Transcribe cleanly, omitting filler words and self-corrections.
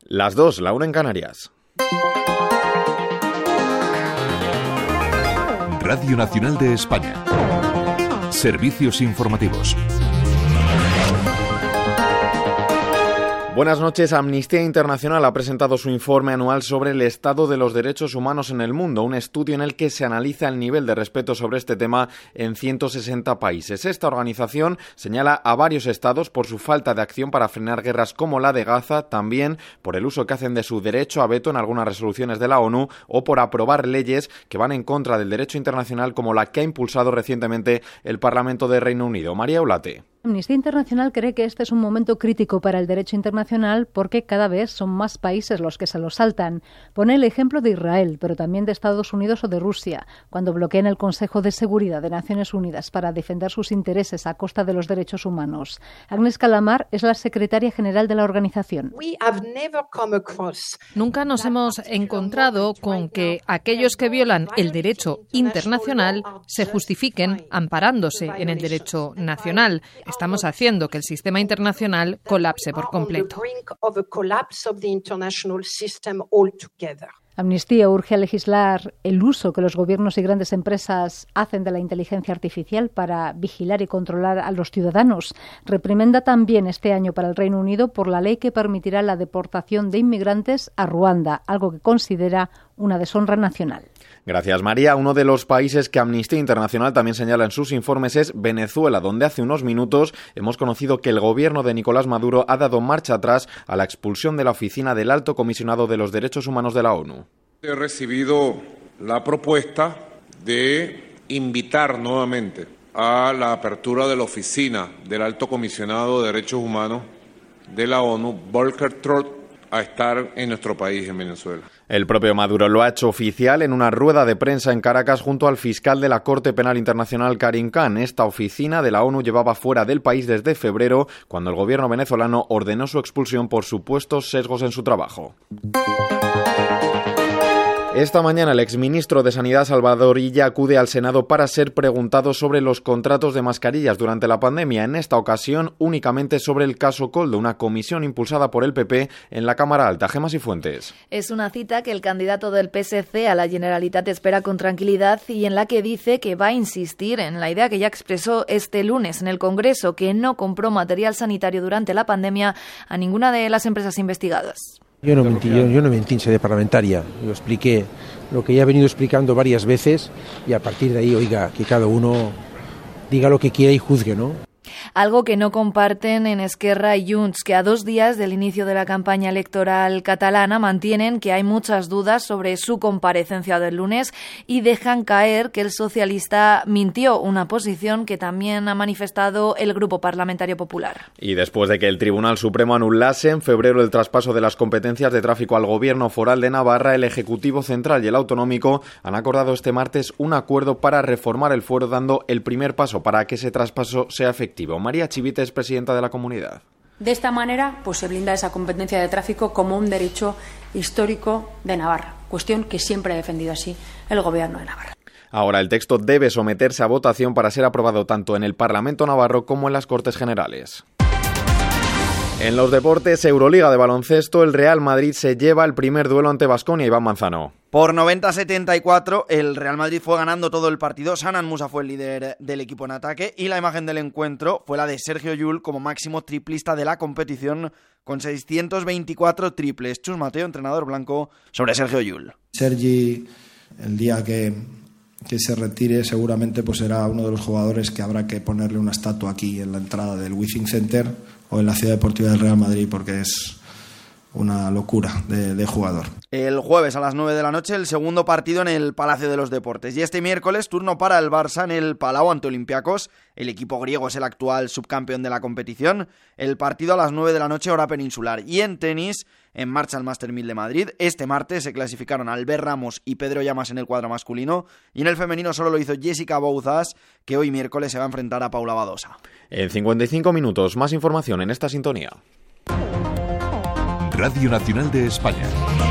Las 2, la 1 en Canarias. Radio Nacional de España. Servicios informativos. Buenas noches. Amnistía Internacional ha presentado su informe anual sobre el estado de los derechos humanos en el mundo, un estudio en el que se analiza el nivel de respeto sobre este tema en 160 países. Esta organización señala a varios estados por su falta de acción para frenar guerras como la de Gaza, también por el uso que hacen de su derecho a veto en algunas resoluciones de la ONU o por aprobar leyes que van en contra del derecho internacional, como la que ha impulsado recientemente el Parlamento de Reino Unido. María Eulate. Amnistía Internacional cree que este es un momento crítico para el derecho internacional porque cada vez son más países los que se lo saltan. Pone el ejemplo de Israel, pero también de Estados Unidos o de Rusia, cuando bloquean el Consejo de Seguridad de Naciones Unidas para defender sus intereses a costa de los derechos humanos. Agnes Calamar es la secretaria general de la organización. Nunca nos hemos encontrado con que aquellos que violan el derecho internacional se justifiquen amparándose en el derecho nacional. Estamos haciendo que el sistema internacional colapse por completo. Amnistía urge a legislar el uso que los gobiernos y grandes empresas hacen de la inteligencia artificial para vigilar y controlar a los ciudadanos. Reprimenda también este año para el Reino Unido por la ley que permitirá la deportación de inmigrantes a Ruanda, algo que considera una deshonra nacional. Gracias, María. Uno de los países que Amnistía Internacional también señala en sus informes es Venezuela, donde hace unos minutos hemos conocido que el gobierno de Nicolás Maduro ha dado marcha atrás a la expulsión de la oficina del Alto Comisionado de los Derechos Humanos de la ONU. He recibido la propuesta de invitar nuevamente a la apertura de la oficina del Alto Comisionado de Derechos Humanos de la ONU, Volker Turk, a estar en nuestro país, en Venezuela. El propio Maduro lo ha hecho oficial en una rueda de prensa en Caracas junto al fiscal de la Corte Penal Internacional, Karim Khan. Esta oficina de la ONU llevaba fuera del país desde febrero, cuando el gobierno venezolano ordenó su expulsión por supuestos sesgos en su trabajo. Esta mañana el exministro de Sanidad Salvador Illa acude al Senado para ser preguntado sobre los contratos de mascarillas durante la pandemia, en esta ocasión únicamente sobre el caso Koldo, una comisión impulsada por el PP en la Cámara Alta. Gemma Cifuentes. Es una cita que el candidato del PSC a la Generalitat espera con tranquilidad y en la que dice que va a insistir en la idea que ya expresó este lunes en el Congreso, que no compró material sanitario durante la pandemia a ninguna de las empresas investigadas. Yo no mentí en sede parlamentaria, yo expliqué lo que ya he venido explicando varias veces y a partir de ahí, oiga, que cada uno diga lo que quiera y juzgue, ¿no? Algo que no comparten en Esquerra y Junts, que a 2 días del inicio de la campaña electoral catalana mantienen que hay muchas dudas sobre su comparecencia del lunes y dejan caer que el socialista mintió, una posición que también ha manifestado el Grupo Parlamentario Popular. Y después de que el Tribunal Supremo anulase en febrero el traspaso de las competencias de tráfico al Gobierno Foral de Navarra, el Ejecutivo Central y el Autonómico han acordado este martes un acuerdo para reformar el fuero, dando el primer paso para que ese traspaso sea efectivo. María Chivite es presidenta de la comunidad. De esta manera, se blinda esa competencia de tráfico como un derecho histórico de Navarra, cuestión que siempre ha defendido así el Gobierno de Navarra. Ahora el texto debe someterse a votación para ser aprobado tanto en el Parlamento navarro como en las Cortes Generales. En los deportes, Euroliga de baloncesto, el Real Madrid se lleva el primer duelo ante Baskonia. Iván Manzano. Por 90-74, el Real Madrid fue ganando todo el partido. Sanan Musa fue el líder del equipo en ataque y la imagen del encuentro fue la de Sergio Llull como máximo triplista de la competición con 624 triples. Chus Mateo, entrenador blanco, sobre Sergio Llull. Sergi, el día que se retire, seguramente será uno de los jugadores que habrá que ponerle una estatua aquí en la entrada del Wizzing Center o en la Ciudad Deportiva del Real Madrid, porque es una locura de jugador. El jueves a las 9 de la noche el segundo partido en el Palacio de los Deportes y este miércoles turno para el Barça en el Palau ante Olympiacos. El equipo griego es el actual subcampeón de la competición. El partido a las 9 de la noche hora peninsular. Y en tenis, en marcha el Master 1000 de Madrid. Este martes se clasificaron Albert Ramos y Pedro Llamas en el cuadro masculino y en el femenino solo lo hizo Jessica Bouzas, que hoy miércoles se va a enfrentar a Paula Badosa. En 55 minutos, más información en esta sintonía. Radio Nacional de España.